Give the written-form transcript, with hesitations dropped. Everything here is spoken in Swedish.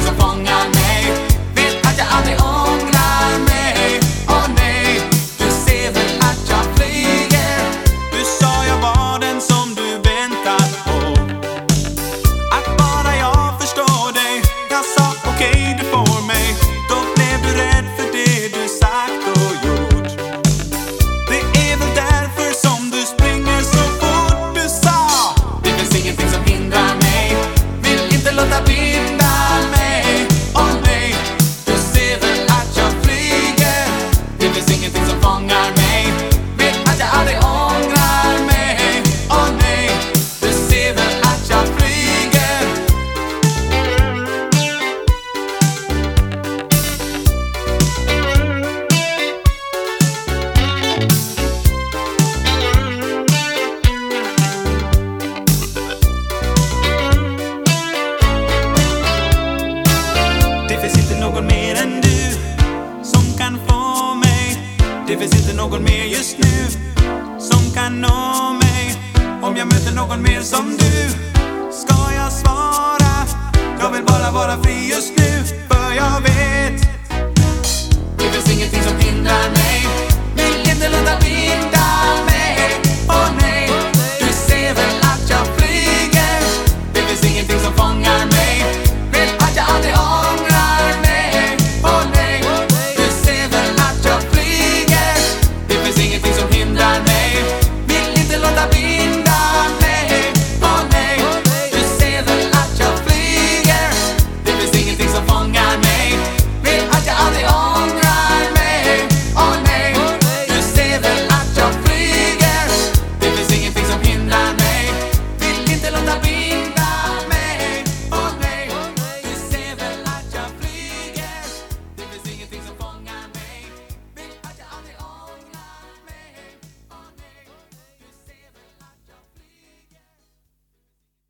som fångar mig. Vet att jag aldrig ångrar mig. Åh nej, du ser väl att jag flyger. Du sa jag var den som du väntat på. Att bara jag förstår dig. Jag sa okej, du får mig. Då blev du rädd för det du sagt och gjort. Det är väl därför som du springer så fort. Du sa det finns ingenting som hindrar mig. Vill inte låta binda mig. Åh nej, du ser väl att jag flyger. Det finns ingenting som fångar mig. Vet att jag aldrig ångrar mig. Åh nej, du ser väl att jag flyger. det finns inte någon mer än du som kan få mig. Det finns inte någon mer just nu som kan nå mig. Om jag möter någon mer som du ska jag svara. Jag vill bara vara fri just nu, för jag vet Det finns ingenting som hindrar mig.